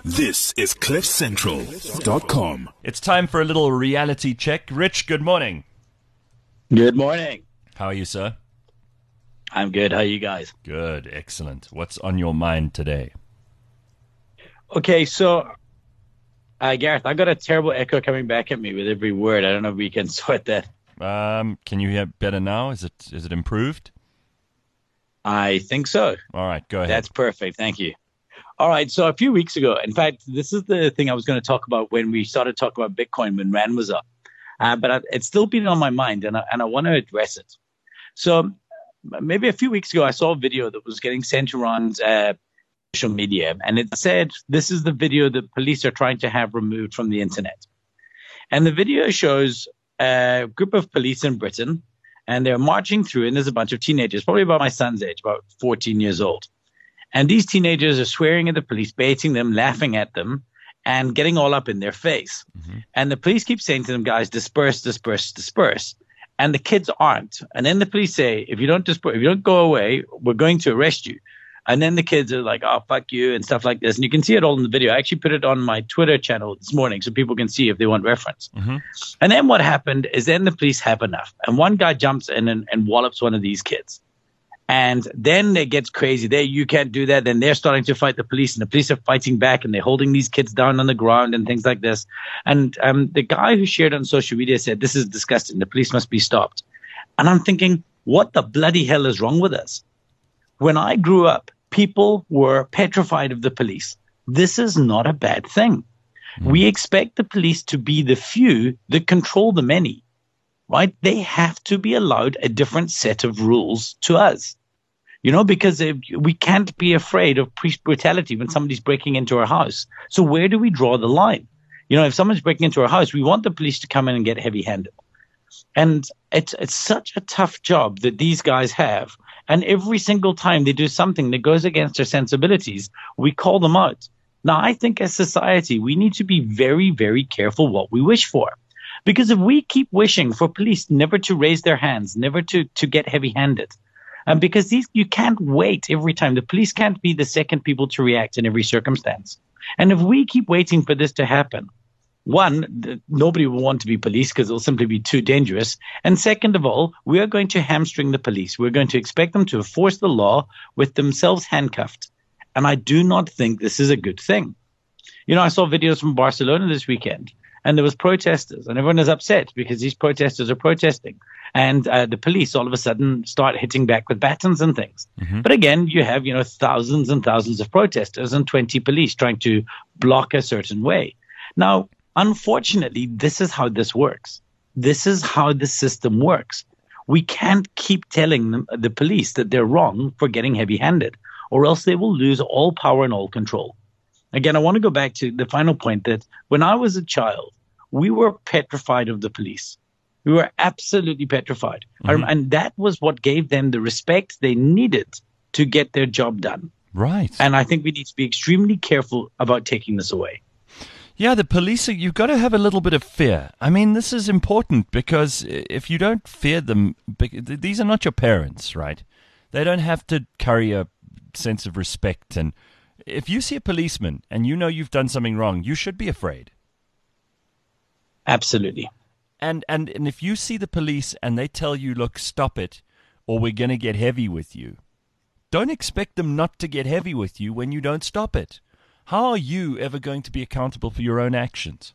This is CliffCentral.com. It's time for a little reality check. Rich, good morning. Good morning. How are you, sir? I'm good. How are you guys? Good, excellent. What's on your mind today? Okay, so Gareth, I got a terrible echo coming back at me with every word. I don't know if we can sort that. Can you hear better now? Is it improved? I think so. All right, go ahead. That's perfect. Thank you. All right, so a few weeks ago, in fact, this is the thing I was going to talk about when we started talking about Bitcoin when Rand was up. But it's still been on my mind, and I want to address it. So maybe a few weeks ago, I saw a video that was getting sent around social media, and it said, this is the video that police are trying to have removed from the internet. And the video shows a group of police in Britain, and they're marching through, and there's a bunch of teenagers, probably about my son's age, about 14 years old. And these teenagers are swearing at the police, baiting them, laughing at them, and getting all up in their face. Mm-hmm. And the police keep saying to them, guys, disperse, disperse, disperse. And the kids aren't. And then the police say, if you don't disperse, if you don't go away, we're going to arrest you. And then the kids are like, oh, fuck you, and stuff like this. And you can see it all in the video. I actually put it on my Twitter channel this morning so people can see if they want reference. Mm-hmm. And then what happened is then the police have enough. And one guy jumps in and wallops one of these kids. And then it gets crazy. You can't do that. Then they're starting to fight the police, and the police are fighting back, and they're holding these kids down on the ground and things like this. And the guy who shared on social media said, this is disgusting. The police must be stopped. And I'm thinking, what the bloody hell is wrong with us? When I grew up, people were petrified of the police. This is not a bad thing. Mm-hmm. We expect the police to be the few that control the many. Right? They have to be allowed a different set of rules to us, because we can't be afraid of police brutality when somebody's breaking into our house. So where do we draw the line? If someone's breaking into our house, we want the police to come in and get heavy-handed. And it's such a tough job that these guys have. And every single time they do something that goes against their sensibilities, we call them out. Now, I think as society, we need to be very, very careful what we wish for. Because if we keep wishing for police never to raise their hands, never to get heavy-handed, and because you can't wait every time. The police can't be the second people to react in every circumstance. And if we keep waiting for this to happen, one, nobody will want to be police because it'll simply be too dangerous. And second of all, we are going to hamstring the police. We're going to expect them to enforce the law with themselves handcuffed. And I do not think this is a good thing. I saw videos from Barcelona this weekend. And there was protesters, and everyone is upset because these protesters are protesting. And the police all of a sudden start hitting back with batons and things. Mm-hmm. But again, you have, thousands and thousands of protesters and 20 police trying to block a certain way. Now, unfortunately, this is how this works. This is how the system works. We can't keep telling the police that they're wrong for getting heavy-handed, or else they will lose all power and all control. Again, I want to go back to the final point that when I was a child, we were petrified of the police. We were absolutely petrified. Mm-hmm. And that was what gave them the respect they needed to get their job done. Right. And I think we need to be extremely careful about taking this away. Yeah, the police, you've got to have a little bit of fear. I mean, this is important because if you don't fear them, these are not your parents, right? They don't have to carry a sense of respect. And if you see a policeman and you know you've done something wrong, you should be afraid. Absolutely. And if you see the police and they tell you, look, stop it, or we're going to get heavy with you, don't expect them not to get heavy with you when you don't stop it. How are you ever going to be accountable for your own actions?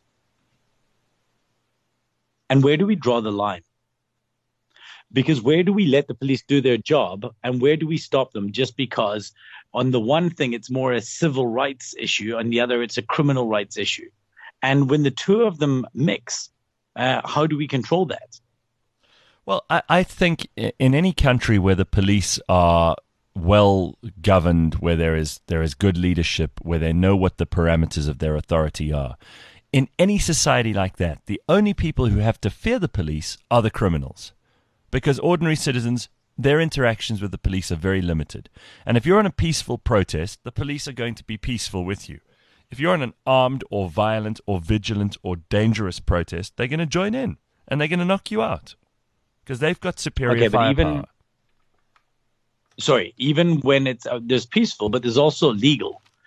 And where do we draw the line? Because where do we let the police do their job, and where do we stop them just because on the one thing it's more a civil rights issue, on the other it's a criminal rights issue? And when the two of them mix, how do we control that? Well, I think in any country where the police are well governed, where there is good leadership, where they know what the parameters of their authority are, in any society like that, the only people who have to fear the police are the criminals. Because ordinary citizens, their interactions with the police are very limited. And if you're on a peaceful protest, the police are going to be peaceful with you. If you're on an armed or violent or vigilant or dangerous protest, they're going to join in and they're going to knock you out because they've got superior firepower. Even when it's there's peaceful, but there's also legal.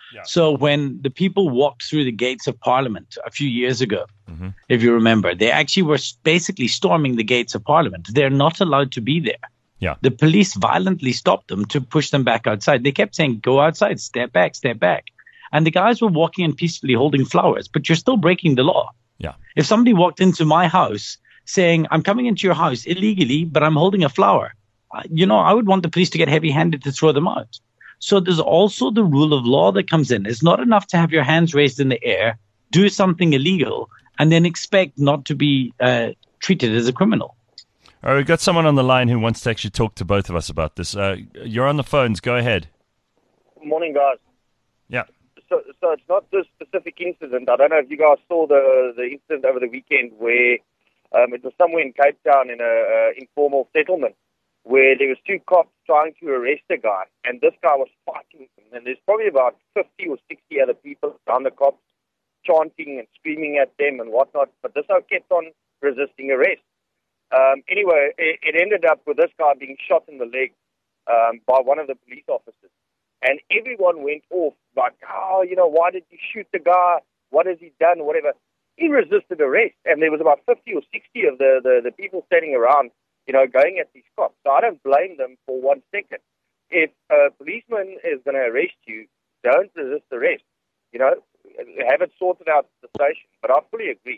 Yeah. So when the people walked through the gates of Parliament a few years ago, if you remember, they actually were basically storming the gates of Parliament. They're not allowed to be there. Yeah. The police violently stopped them to push them back outside. They kept saying, go outside, step back, step back. And the guys were walking in peacefully holding flowers, but you're still breaking the law. Yeah. If somebody walked into my house saying, I'm coming into your house illegally, but I'm holding a flower, I would want the police to get heavy-handed to throw them out. So there's also the rule of law that comes in. It's not enough to have your hands raised in the air, do something illegal, and then expect not to be treated as a criminal. All right, we've got someone on the line who wants to actually talk to both of us about this. You're on the phones. Go ahead. Morning, guys. Yeah. So it's not this specific incident. I don't know if you guys saw the incident over the weekend where it was somewhere in Cape Town in a informal settlement where there was two cops trying to arrest a guy, and this guy was fighting them. And there's probably about 50 or 60 other people around the cops chanting and screaming at them and whatnot, but this guy kept on resisting arrest. Anyway, it ended up with this guy being shot in the leg by one of the police officers. And everyone went off like, why did you shoot the guy? What has he done? Whatever. He resisted arrest. And there was about 50 or 60 of the people standing around, going at these cops. So I don't blame them for 1 second. If a policeman is going to arrest you, don't resist arrest. Have it sorted out at the station. But I fully agree.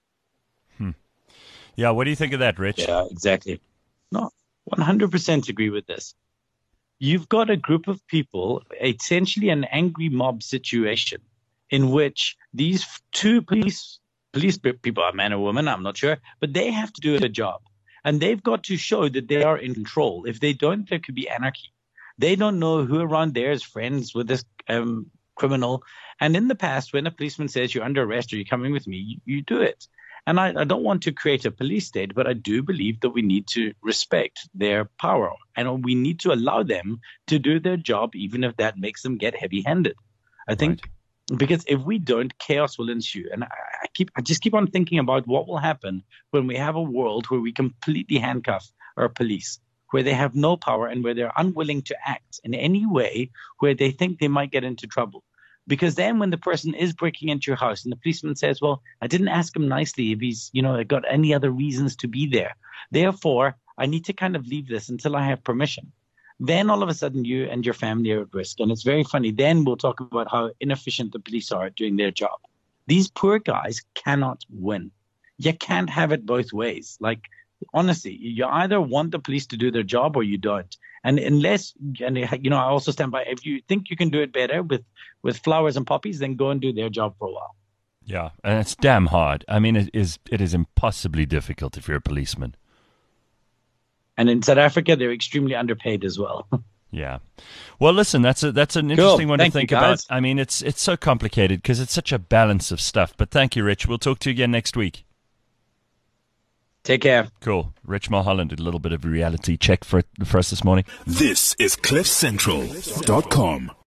Yeah, what do you think of that, Rich? Yeah, exactly. No, 100% agree with this. You've got a group of people, essentially an angry mob situation, in which these two police people, a man or woman, I'm not sure, but they have to do a job. And they've got to show that they are in control. If they don't, there could be anarchy. They don't know who around there is friends with this criminal. And in the past, when a policeman says you're under arrest or you're coming with me, you do it. And I don't want to create a police state, but I do believe that we need to respect their power. And we need to allow them to do their job, even if that makes them get heavy-handed. I think because if we don't, chaos will ensue. And I just keep on thinking about what will happen when we have a world where we completely handcuff our police, where they have no power and where they're unwilling to act in any way where they think they might get into trouble. Because then when the person is breaking into your house and the policeman says, well, I didn't ask him nicely if he's, got any other reasons to be there. Therefore, I need to kind of leave this until I have permission. Then all of a sudden you and your family are at risk. And it's very funny. Then we'll talk about how inefficient the police are at doing their job. These poor guys cannot win. You can't have it both ways. Like, honestly, you either want the police to do their job or you don't. And I also stand by, if you think you can do it better with flowers and poppies, then go and do their job for a while. Yeah, and it's damn hard. I mean, it is impossibly difficult if you're a policeman. And in South Africa, they're extremely underpaid as well. Yeah. Well, listen, that's an interesting one to think about. I mean, it's so complicated because it's such a balance of stuff. But thank you, Rich. We'll talk to you again next week. Take care. Cool. Rich Mulholland did a little bit of reality check for us this morning. This is CliffCentral.com.